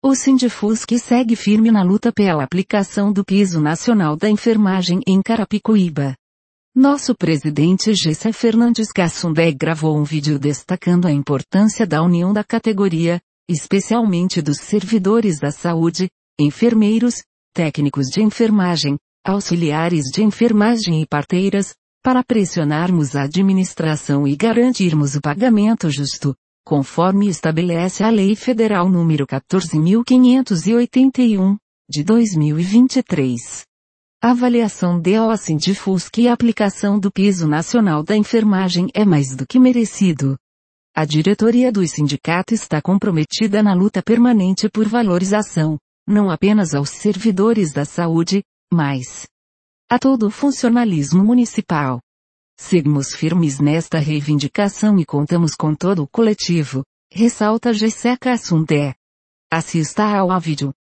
O Sindifusc segue firme na luta pela aplicação do Piso Nacional da Enfermagem em Carapicuíba. Nosso presidente Gessé Fernandes Cassundé gravou um vídeo destacando a importância da união da categoria, especialmente dos servidores da saúde, enfermeiros, técnicos de enfermagem, auxiliares de enfermagem e parteiras, para pressionarmos a administração e garantirmos o pagamento justo, conforme estabelece a Lei Federal nº 14.581, de 2023. A avaliação do Sindifusc e a aplicação do Piso Nacional da Enfermagem é mais do que merecido. A diretoria do sindicato está comprometida na luta permanente por valorização, não apenas aos servidores da saúde, mas a todo o funcionalismo municipal. Seguimos firmes nesta reivindicação e contamos com todo o coletivo, ressalta Gessé Cassundé. Assista ao vídeo.